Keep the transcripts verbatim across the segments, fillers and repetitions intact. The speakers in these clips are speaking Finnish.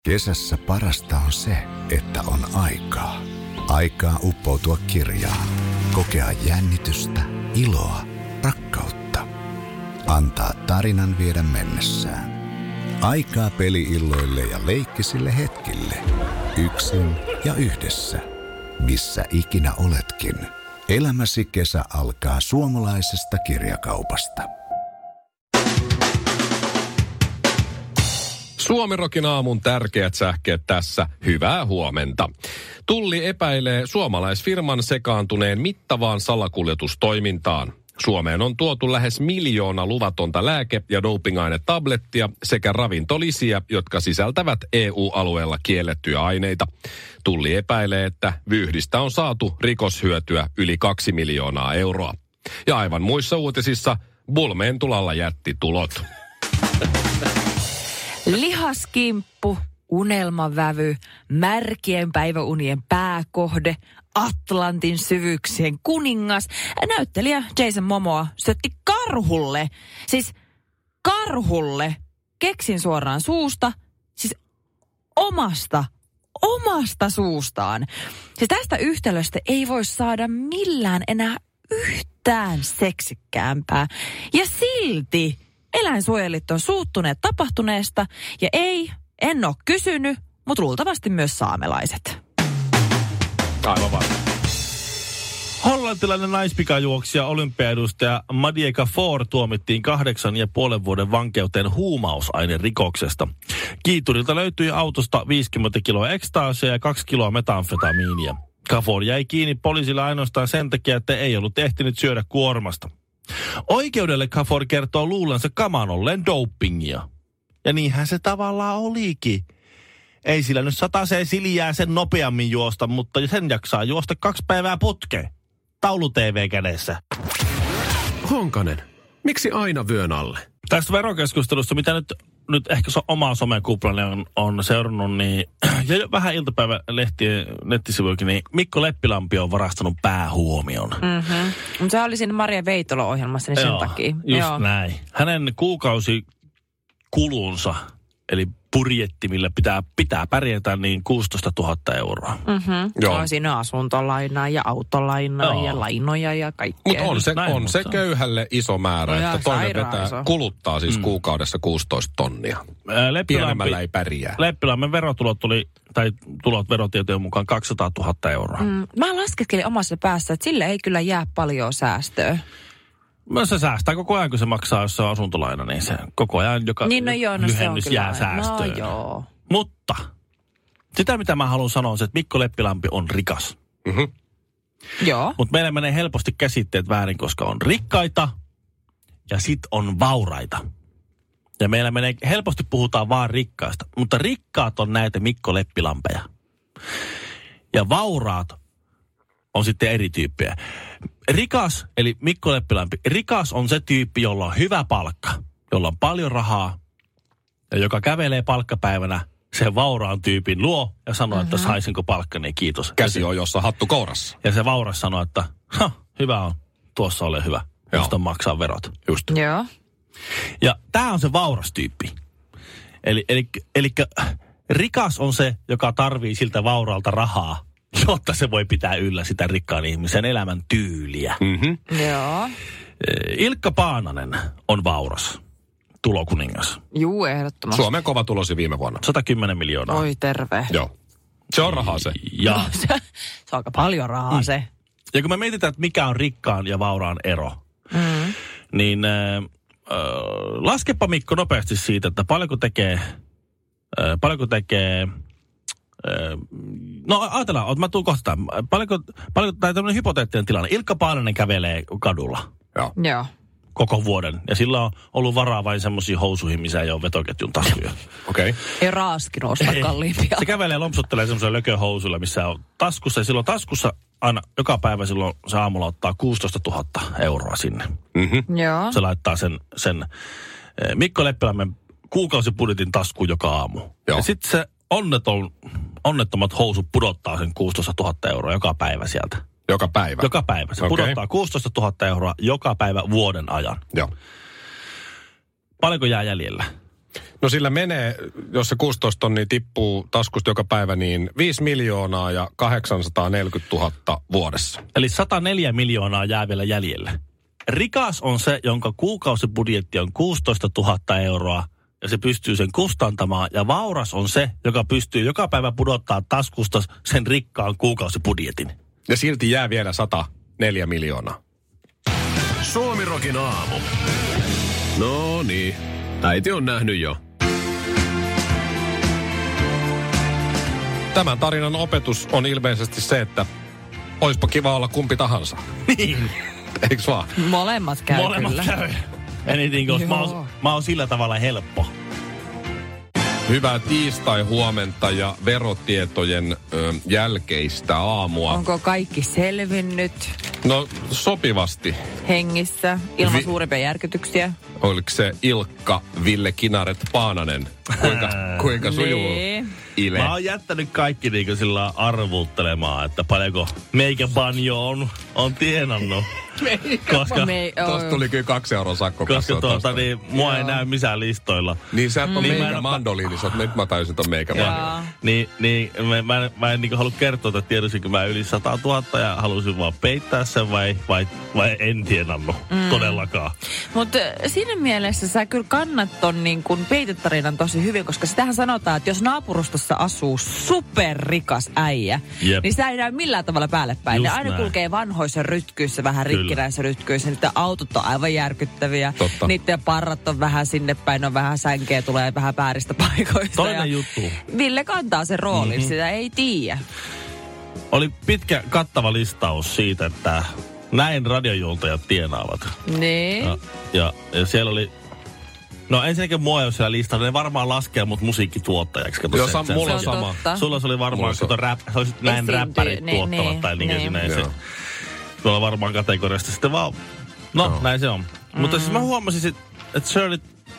Kesässä parasta on se, että on aikaa. Aikaa uppoutua kirjaan, kokea jännitystä, iloa, rakkautta. Antaa tarinan viedä mennessään. Aikaa peli-illoille ja leikkisille hetkille. Yksin ja yhdessä. Missä ikinä oletkin. Elämäsi kesä alkaa suomalaisesta kirjakaupasta. Suomirokin aamun tärkeät sähkeet tässä. Hyvää huomenta. Tulli epäilee suomalaisfirman sekaantuneen mittavaan salakuljetustoimintaan. Suomeen on tuotu lähes miljoona luvatonta lääke- ja dopingainetablettia sekä ravintolisiä, jotka sisältävät E U-alueella kiellettyjä aineita. Tulli epäilee, että vyyhdistä on saatu rikoshyötyä yli kaksi miljoonaa euroa. Ja aivan muissa uutisissa Bulmeen tulalla jätti tulot. Lihaskimppu, unelmavävy, märkien päiväunien pääkohde, Atlantin syvyyksien kuningas. Näyttelijä Jason Momoa syötti karhulle, siis karhulle, keksin suoraan suusta, siis omasta, omasta suustaan. Siis tästä yhtälöstä ei voi saada millään enää yhtään seksikkäämpää. Ja silti eläinsuojelit on suuttuneet tapahtuneesta ja ei, en ole kysynyt, mutta luultavasti myös saamelaiset. Aivan vaan. Hollantilainen naispikajuoksija olympiaedustaja Madie Kaffour tuomittiin kahdeksan ja puolen vuoden vankeuteen huumausainerikoksesta. Kiiturilta löytyi autosta viisikymmentä kiloa ekstaasia ja kaksi kiloa metamfetamiinia. Kaffour jäi kiinni poliisilla ainoastaan sen takia, että ei ollut ehtinyt syödä kuormasta. Oikeudelle Kaffour kertoo luulensa kaman olleen dopingia. Ja niinhän se tavallaan olikin. Ei sillä nyt sataseen siljää sen nopeammin juosta, mutta sen jaksaa juosta kaksi päivää putkeen. Taulu-T V kädessä. Honkanen, miksi aina vyön alle? Tästä verokeskustelusta, mitä nyt, nyt ehkä so, oma somekuplani on, on seurannut, niin ja vähän iltapäivälehtien nettisivuillakin, niin Mikko Leppilampi on varastanut päähuomion. Mm-hmm. Mutta se oli siinä Maria Veitola-ohjelmassa, niin Joo, sen takia. just Joo. näin. Hänen kuukausikulunsa, eli budjetti, millä pitää, pitää pärjätä, niin kuusitoista tuhatta euroa. Mm-hmm. Joo. On siinä asuntolainaa ja autolainaa Joo. ja lainoja ja kaikkea. Mutta on se, Näin, on se mutta- köyhälle iso määrä, No että jaa, toinen sairaan vetää, iso. kuluttaa siis mm. kuukaudessa kuusitoista tonnia. Ää, Pienemmällä ei pärjää. Leppilammen verotulot tuli, tai tulot verotietojen mukaan kaksisataatuhatta euroa. Mm. Mm, mä laskeskelin omassa päässä, että sille ei kyllä jää paljon säästöä. No se säästää koko ajan, kun se maksaa, jos se on asuntolaina, niin se koko ajan joka Niin no joo, no se on lyhennys kyllä. jää säästöön. No joo. Mutta sitä, mitä mä haluan sanoa, on se, että Mikko Leppilampi on rikas. Mm-hmm. Joo. Mutta meillä menee helposti käsitteet väärin, koska on rikkaita ja sit on vauraita. Ja meillä menee, helposti puhutaan vaan rikkaista, mutta rikkaat on näitä Mikko Leppilampeja. Ja vauraat on sitten eri tyyppejä. Rikas, eli Mikko Leppilampi, rikas on se tyyppi, jolla on hyvä palkka, jolla on paljon rahaa ja joka kävelee palkkapäivänä sen vauraan tyypin luo ja sanoo, mm-hmm. että saisinko palkkani, kiitos. Käsi on jossa hattu kourassa. Ja se vauras sanoo, että hyvä on, tuossa ole hyvä, josta maksaa verot. Just. Joo. Ja tämä on se vauras tyyppi. Eli, eli, eli rikas on se, joka tarvii siltä vauraalta rahaa, jotta se voi pitää yllä sitä rikkaan ihmisen elämän tyyliä. Mm-hmm. Joo. Ilkka Paananen on vauras, tulokuningas. Juu, ehdottomasti. Suomen kova tulosi viime vuonna. sata kymmenen miljoonaa. Oi terve. Joo. Se on rahaa se. Ja, Se, se on aika paljon rahaa mm. se. ja kun me mietitään, että mikä on rikkaan ja vauraan ero, Mm. niin äh, äh, laskepa Mikko nopeasti siitä, että paljonko tekee, äh, paljonko tekee, äh, no ajatellaan, mä tuun kohta tämän. Paljonko, paljonko, tai tämmöinen hypoteettinen tilanne. Ilkka Paananen kävelee kadulla Joo. Joo. koko vuoden. Ja sillä on ollut varaa vain semmoisiin housuihin, missä ei ole vetoketjun taskuja. Okei. Okay. Ei raaskin ostaa kalliimpia. Se kävelee lompsuttelee semmoisella lököhousuilla, missä on taskussa. Ja silloin taskussa aina, joka päivä silloin se aamulla ottaa kuusitoista tuhatta euroa sinne. Mm-hmm. Joo. Se laittaa sen, sen eh, Mikko Leppilammen kuukausibudjetin taskuun joka aamu. Joo. Ja sitten se onneton, onnettomat housut pudottaa sen kuusitoista tuhatta euroa joka päivä sieltä. Joka päivä. Joka päivä. Se Okei. pudottaa kuusitoista tuhatta euroa joka päivä vuoden ajan. Joo. Paljonko jää jäljellä? No sillä menee, jos se kuusitoista tonnia tippuu taskusta joka päivä, niin viisi miljoonaa ja kahdeksansataaneljäkymmentätuhatta vuodessa. Eli sata neljä miljoonaa jää vielä jäljelle. Rikas on se, jonka kuukausibudjetti on kuusitoista tuhatta euroa ja se pystyy sen kustantamaan. Ja vauras on se, joka pystyy joka päivä pudottaa taskusta sen rikkaan kuukausibudjetin. Ja silti jää vielä sata neljä miljoonaa. Suomirokin aamu. No niin, äiti on nähnyt jo. Tämän tarinan opetus on ilmeisesti se, että oispa kiva olla kumpi tahansa. Niin. Eiks vaan? Molemmat käy Molemmat kyllä. käy. Anything goes. Mä oon, mä oon sillä tavalla helppo. Hyvää tiistai-huomenta ja verotietojen ö, jälkeistä aamua. Onko kaikki selvinnyt No sopivasti. hengissä ilman Vi- suurempia järkytyksiä? Oliko se Ilkka Ville Kinaret Paananen? Kuinka, kuinka sujuu Nee. Ile? Mä oon jättänyt kaikki niinku sillä arvuuttelemaan, että paljonko meikä banjo on, on tienannut. koska Me, Tuosta tuli kyllä kaksi euron sakko. koska tuota, niin, mua ei näy missään listoilla. Niin sä et ole Niin, mä meikä en- mandoliini, sä oot, nyt mä tajusin ton meikä mandoliini. Jaa. Niin, niin mä, mä, en- mä en niinku halua kertoa, että tiedosinko mä yli sata tuhatta ja halusin vaan peittää sen vai, vai, vai en tienannut mm. todellakaan. Mutta siinä mielessä sä kyllä kannat ton niin kuin peitetarinan tosi hyvin, koska sitähän sanotaan, että jos naapurustossa asuu superrikas äijä, Jep. niin sä ei näy millään tavalla päälle päin. Just Ne aina näin. kulkee vanhoissa rytkyissä, vähän Kyllä. rikkinäissä rytkyissä. Niiden autot on aivan järkyttäviä. Totta. Niiden parrat on vähän sinne päin, on vähän sänkeä, tulee vähän vääristä paikoista. Toinen ja juttu. Ville kantaa sen roolin, mm-hmm. sitä ei tiedä. Oli pitkä kattava listaus siitä, että näin radiojuontajat tienaavat. Niin. Ja, ja, ja siellä oli... No ensinnäkin mua ei ole siellä listalla. Ne varmaan laskee mut musiikkituottajaksi. Kato Joo, se- sam- se- mulla Se on on sama. totta. Sulla se oli varmaan, Mulla se on- kato rap, se olisi näin Esiintyy, räppärit niin, tuottavat niin, tai niin, niin. niin. Se, Joo. tuolla varmaan kategoriasta sitten vaan... No, Joo. näin se on. Mm. Mutta siis mä huomasin, sit, että Shirley...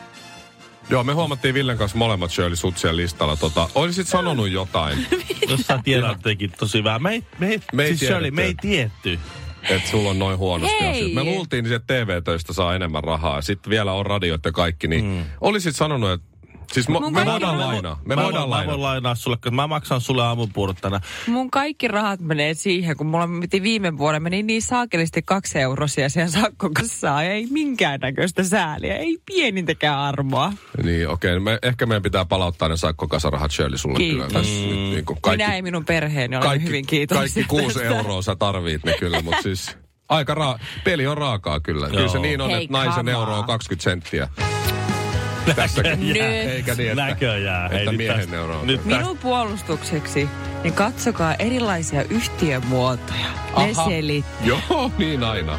Joo, me huomattiin Villen kanssa molemmat Shirley Sutsien listalla. Tota, olisit sanonut jotain, Jos sä tiedät tekin tosi vähän. Me ei, me ei, Me ei siis Shirley, tiedetty. me ei tietty. että sulla on noin huonosti Hei! asiat. Me luultiin, että T V-töistä saa enemmän rahaa. Sitten vielä on radiot ja kaikki. Niin Mm. olisit sanonut, että siis mo- Mun me kaikki voidaan rahat- lainaa. Me mä, voidaan voin, mä voin lainaa. lainaa sulle, koska mä maksan sulle aamupuurot tänään. Mun kaikki rahat menee siihen, kun mulla piti viime vuonna meni niin saakelisti kaksi eurosia siihen sakkokassaan. Ei minkäännäköistä sääliä, ei pienintäkään armoa. Niin, okei. Okay. Me, ehkä meidän pitää palauttaa ne sakkokasarahat Shirley sulle Kiitos. kyllä. Tässä nyt, niin kuin kaikki, Minä ja minun perheeni olemme kaikki, hyvin kiitollisia. kaikki kuusi tästä. euroa sä tarvit ne kyllä, mutta siis aika ra- peli on raakaa kyllä. Kyllä se Joo. niin on, Hei, että naisen come euro on on. kaksikymmentä senttiä. Tässäkin. Nyt. Eikä niin, että, Näköjään. että Hei, nyt miehen tästä- euro on. Nyt tästä, Minun puolustukseksi, niin katsokaa erilaisia yhtiömuotoja. Ne Aha. selittää. Joo, niin aina.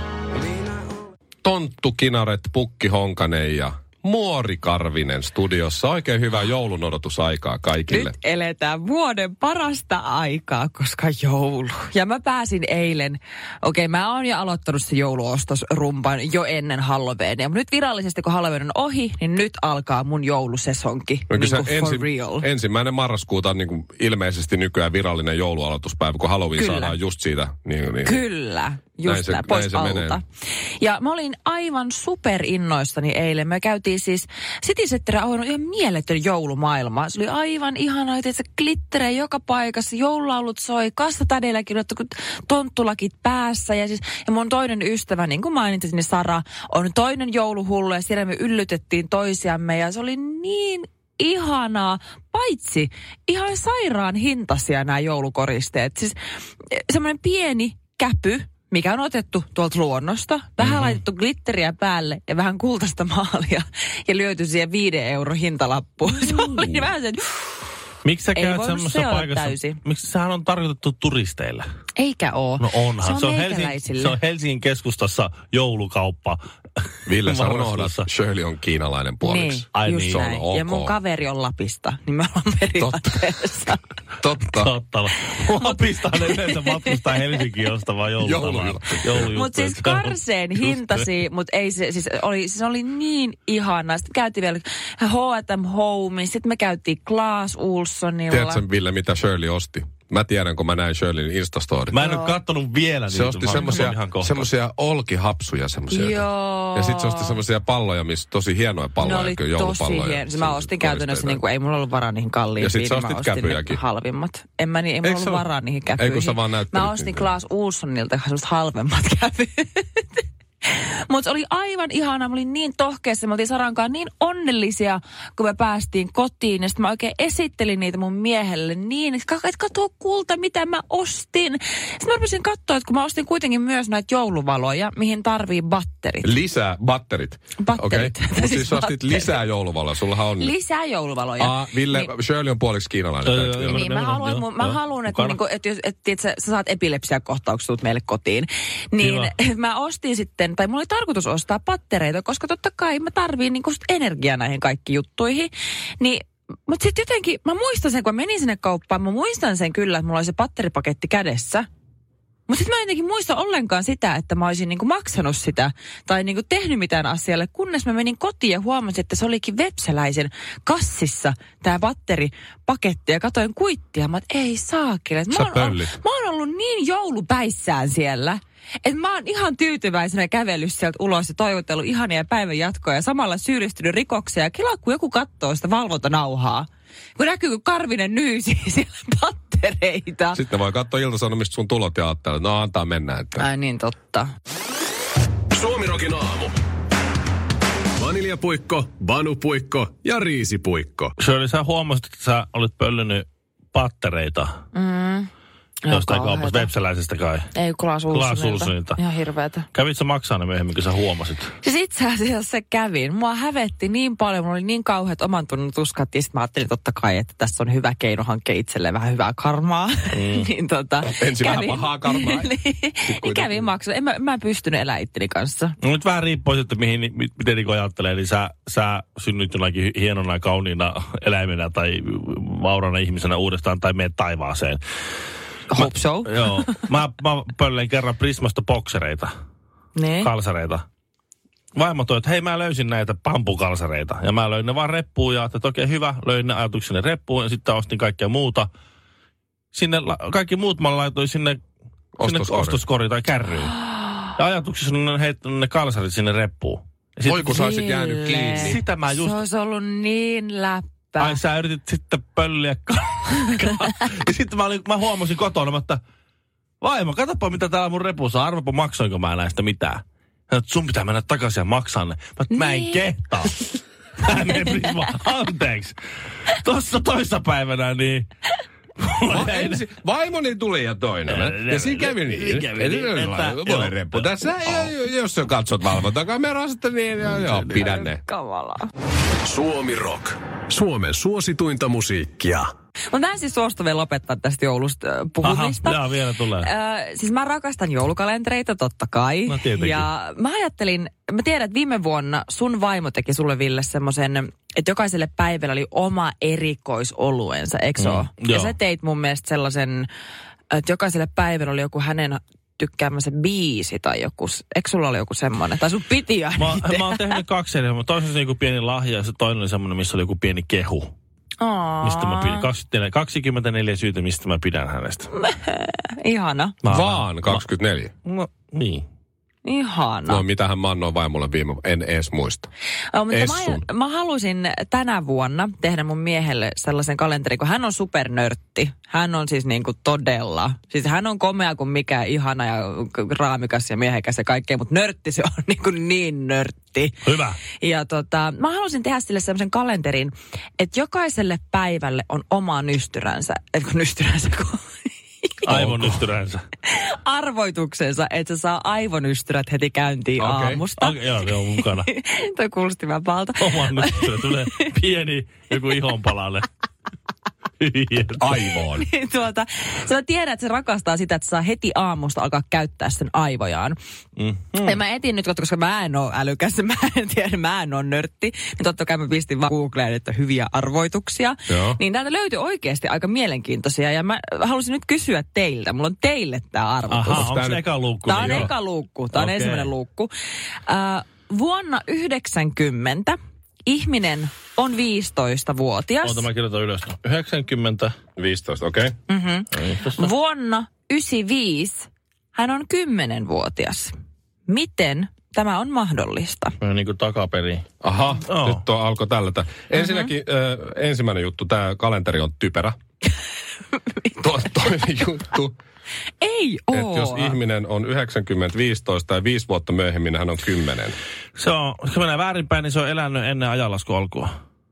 Tonttu Kinaret, Pukki Honkanen ja Muori Karvinen studiossa. Oikein hyvää joulun odotusaikaa kaikille. Nyt eletään vuoden parasta aikaa, koska joulu. Ja mä pääsin eilen, okei mä oon jo aloittanut se jouluostosrumpan jo ennen Halloweenia. Mutta nyt virallisesti kun Halloween on ohi, niin nyt alkaa mun joulusesonki. No Niin kyllä kuin se for ensi, real. ensimmäinen marraskuuta on niin kuin ilmeisesti nykyään virallinen joulualoituspäivä, kun Halloween Kyllä. saadaan just siitä. Niin, niin. Kyllä, Näin just se- näin, pois näin se alta. menee. Ja mä olin aivan superinnoissani eilen. Me käytiin siis City Center on ihan mieletön joulumaailma. Se oli aivan ihanaa, että se glitterejä joka paikassa, joululaulut soi, kassatädeilläkin otettu tonttulakit päässä. Ja, siis, ja mun toinen ystävä, niin kuin mainitsin, niin Sara, on toinen jouluhullu ja siellä me yllytettiin toisiamme ja se oli niin ihanaa, paitsi ihan sairaan hintaisia nämä joulukoristeet. Siis semmoinen pieni käpy, mikä on otettu tuolta luonnosta, vähän mm-hmm. laitettu glitteriä päälle ja vähän kultaista maalia ja lyöty siihen viiden euro hintalappuun. Se oli niin vähän sen, miksi sä Ei käyt voinut semmoisessa seurata paikassa? täysin. Miksi sehän on tarkoitettu turisteille? eikä oo. No onhan. Se on, Helsingin, meikäläisille. se on Helsingin keskustassa joulukauppa. Ville, sä unohdat, Varastossa. Shirley on kiinalainen puoliksi. Niin, Ai just niin. näin. Se on Ja mun ok. kaveri on Lapista, niin me ollaan periaatteessa. Totta. Totta. Lapista ne yleensä matkustaa Helsinkiin ostamaan joulutavaraa. Joulujuttuja. Joulujuttuja. Mutta siis karseen hintasi, mutta ei se, siis oli, siis oli niin ihanaa. Sitten käytiin vielä H and M Home, sitten me käytiin Clas Ohlsonilla. Tiedätkö, Ville, mitä Shirley osti? Mä tiedän, kun mä näin Shirleyn Instastorit. Mä en ole kattonut vielä niitä. Se osti semmosia, semmosia olkihapsuja semmosia. Joo. Ja sit se osti semmosia palloja, missä tosi hienoja palloja. Ne oli tosi hienoja. Mä ostin käytännössä, niin kuin, ei mulla ollut varaa niihin kalliimpiin. Ja sit sä ostit mä ostin käpyjäkin. Halvimmat. En mä, niin, ei mulla ollut varaa niihin käpyihin. Ei kun sä vaan näyttelit. Mä ostin Claes Ohlsonilta semmoset halvemmat käpyt. Mutta se oli aivan ihanaa. Mä olin niin tohkeassa. Me oltiin Sarankaan niin onnellisia, kun me päästiin kotiin. Ja sitten mä oikein esittelin niitä mun miehelle niin, että kato kulta, mitä mä ostin. Sitten mä rupesin katsoa, että kun mä ostin kuitenkin myös näitä jouluvaloja, mihin tarvii batterit. Lisää batterit. Batterit. Okay. Mutta siis ostit lisää jouluvaloja. Sullahan on... Lisää jouluvaloja. Aa, Ville, niin, Shirley on puoliksi kiinalainen. Joo, joo, niin, mä haluan, joo, mä haluan että, niinku, että, että, että, että sä, sä saat epilepsiakohtaukset tuut meille kotiin. Niin kiva. Mä ostin sitten, tai mulla oli tarkoitus ostaa pattereita, koska totta kai mä tarviin niinku energiaa näihin kaikkiin juttuihin. Niin, mutta sitten jotenkin, mä muistan sen, kun mä menin sinne kauppaan, mä muistan sen kyllä, että mulla oli se patteripaketti kädessä. Mutta sitten mä en jotenkin muista ollenkaan sitä, että mä olisin niinku maksanut sitä tai niinku tehnyt mitään asialle, kunnes mä menin kotiin ja huomasin, että se olikin Vepsäläisen kassissa tämä batteripaketti ja katsoin kuittia. Mä oon, ei saakeli. Mä, mä oon ollut niin joulupäissään siellä, että mä oon ihan tyytyväisenä kävellyt sieltä ulos ja toivotellut ihania päivän jatkoa ja samalla syyllistynyt rikoksia. Ja kelaa, kun joku katsoo sitä valvontanauhaa, kun näkyy, kun Karvinen nyysi siellä pattereita. Sitten voi katsoa Ilta-Sanomista sun tulot ja ajatella, no antaa mennä. Että... Ai niin, totta. Suomirokin aamu. Vaniljapuikko, banupuikko ja riisipuikko. Shirley, sä huomasit, että sä olit pöllynyt pattereita. Mm. Jostain kaupasta, Vepsäläisestä kai. Ei, Claes Ohlsonilta. Ihan hirveetä. Kävit sä maksaa ne myöhemmin, kun sä huomasit? Siis itse asiassa se kävin. Mua hävetti niin paljon, mulla oli niin kauheat oman tunnon tuskat, ja sitten mä ajattelin totta kai, että tässä on hyvä keino hankkia itselleen vähän hyvää karmaa. Mm. niin tota... Ensin vähän pahaa karmaa. niin kävin maksaa. En mä, mä en pystynyt elää itteni kanssa. No nyt vähän riippuu, että mihin, miten niin ajattelee. Eli sä, sä synnyt jonakin hienona, kauniina eläimenä tai vaurana ihmisenä uudestaan tai meet taivaaseen. Hope so. Joo. Mä, mä pölleen kerran Prismasta boksereita. Ne? Kalsareita. Vaimo toi, että hei, mä löysin näitä pampukalsareita. Ja mä löin ne vaan reppuun ja ajattelin, että okei, hyvä. Löin ne ajatukseni reppuun ja sitten ostin kaikkea muuta. Sinne, kaikki muut mä laitoin sinne, sinne ostoskoriin tai kärryyn. Ja ajatuksessa on heittänyt ne kalsarit sinne reppuun. Voi kun sä olisit jäänyt kiinni. Sitä mä just... Se olisi ollut niin läppä. Ai sä yritit sitten pölliä ja sitten mä, olin, mä huomasin kotona, että vaimo, katsoppa mitä täällä mun repussa. Arvapa maksoinko mä näistä mitään. Hän, sun pitää mennä takaisin ja maksaa ne. Mä, niin. mä en kehtaa. Mä en Prisma, anteeksi. Tossa toissa päivänä niin... Ensi, vaimoni tuli ja toinen. Ja siinä kävi niin. Mulle reppu. Tässä, jos sä katsot valvontakamerasta, niin joo, pidän ne. Kavalaa. Suomi Rock. Suomen suosituinta musiikkia. Mutta mä en siis suostu vielä lopettaa tästä joulusta äh, puhumista. Aha, jaa, vielä tulee. Äh, siis mä rakastan joulukalentereita, totta kai. No tietenkin. Ja mä ajattelin, mä tiedän, että viime vuonna sun vaimo teki sulle, Ville, semmoisen, että jokaiselle päivällä oli oma erikoisoluensa, eikö mm, ole? Ja sä teit mun mielestä sellaisen, että jokaiselle päivällä oli joku hänen tykkäämänsä biisi tai joku, eikö sulla oli joku semmoinen? Tai sun piti aina mä, mä oon tehnyt kaksi eri, mutta toisessa oli joku pieni lahja ja se toinen oli semmoinen, missä oli joku pieni kehu. Aa. Mistä mä pidän, kaksikymmentäneljä syytä, mistä mä pidän hänestä. Ihana. Mä vaan kaksikymmentäneljä. No, niin. Ihana. No mitähän mä annoin vaimolle viime, en edes muista. Oh, mutta mä, mä halusin tänä vuonna tehdä mun miehelle sellaisen kalenterin, kun hän on supernörtti. Hän on siis niinku todella, siis hän on komea kuin mikä, ihana ja raamikas ja miehekäs ja kaikkea, mutta nörtti se on niinku niin nörtti. Hyvä. Ja tota, mä halusin tehdä sille sellaisen kalenterin, että jokaiselle päivälle on oma nystyränsä, etkö nystyränsä kun... Aivonystyränsä. Arvoituksensa, että se saa aivonystyrät heti käyntiin okay. aamusta. Okay, joo, se on mukana. Toi kuulosti vähän palta. Oma nystyrä, tulee pieni joku ihonpalalle. Aivoon. Niin tuota, sä tiedät, että se rakastaa sitä, että saa heti aamusta alkaa käyttää sen aivojaan. Mm. Ja mä etin nyt, koska mä en ole älykäs, mä en tiedä, mä en ole nörtti. Niin totta kai mä pistin vaan Googleen, että hyviä arvoituksia. Joo. Niin täältä löytyi oikeasti aika mielenkiintoisia. Ja mä halusin nyt kysyä teiltä. Mulla on teille tää arvotus. Aha, onko se eka luukku? Tää on niin eka luukku. Tää on okay. Ensimmäinen luukku. Uh, vuonna yhdeksänkymmentä ihminen on viisitoistavuotias. Oota, mä kirjoitan ylös. yhdeksänkymmentä. viisitoista, okei. Okay. Mm-hmm. Vuonna yhdeksänkymmentäviisi hän on kymmenvuotias. Miten tämä on mahdollista? Niin kuin takaperin. Aha, oh. nyt on, alkoi tällä. Ensinnäkin mm-hmm. äh, ensimmäinen juttu, tämä kalenteri on typerä. to, toinen juttu. Ei oo. Että jos ihminen on yhdeksänkymmentä, viisitoista ja viisi vuotta myöhemmin, hän on kymmenen. Se on, se menee väärinpäin, niin se on elänyt ennen ajanlaskun alkua.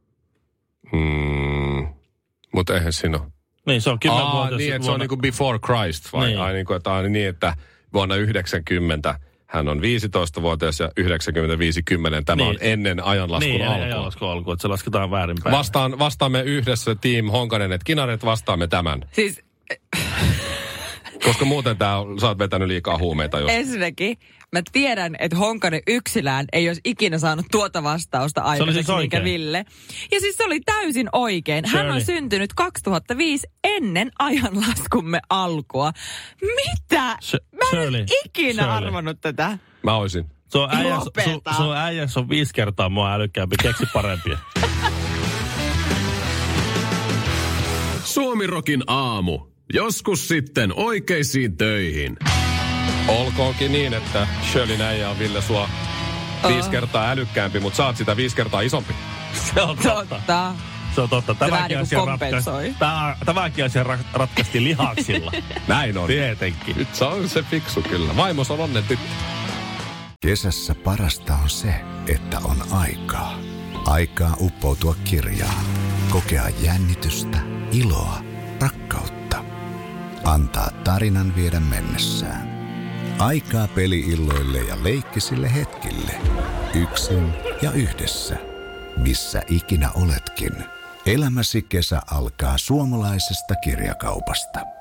Hmm. Mutta eihän siinä ole. Niin, se on kymmenvuotias. Niin, että vuonna... se on niin kuin before Christ, vai? Niin. Ai niin kuin, että on niin, että vuonna yhdeksänkymmentä hän on viisitoistavuotias ja yhdeksänkymmentäviisi kymmenen. Tämä niin. on ennen ajanlaskun niin, alkua. Niin, ennen ajanlaskun alkua, että se lasketaan väärinpäin. Vastaan, vastaamme yhdessä Team Honkanen, että Kinaret vastaamme tämän. Siis... Koska muuten tää on, sä oot vetänyt liikaa huumeita jos. Ensinnäkin, mä tiedän, että Honkanen yksilään ei olisi ikinä saanut tuota vastausta aikaiseksi, siis minkä Ville. Ja siis se oli täysin oikein. Hän Shirley. on syntynyt kaksituhattaviisi ennen ajanlaskumme alkua. Mitä? Sh- mä en Shirley. ikinä Shirley. arvannut tätä. Mä oisin. Se on äijäs, Lopeta. su, sun äijäs on viisi kertaa mua älykkäämpi, keksi parempia. Suomirokin aamu. Joskus sitten oikeisiin töihin. Olkoonkin niin, että Shirley äijä on Ville sua viisi kertaa älykkäämpi, mutta saat sitä viisi kertaa isompi. Se on totta. Totta. Se on totta. vähän Tämäkin niin asia, kuin kompensoi. ratkaisi, tämä, tämäkin asia ra- ratkaistiin lihaksilla. Näin on. Tietenkin. Nyt se on se fiksu kyllä. Vaimos on onnen tyttö. Kesässä parasta on se, että on aikaa. Aikaa uppoutua kirjaan, kokea jännitystä, iloa, rakkautta. Antaa tarinan viedä mennessään. Aikaa peli-illoille ja leikkisille hetkille. Yksin ja yhdessä. Missä ikinä oletkin. Elämäsi kesä alkaa suomalaisesta kirjakaupasta.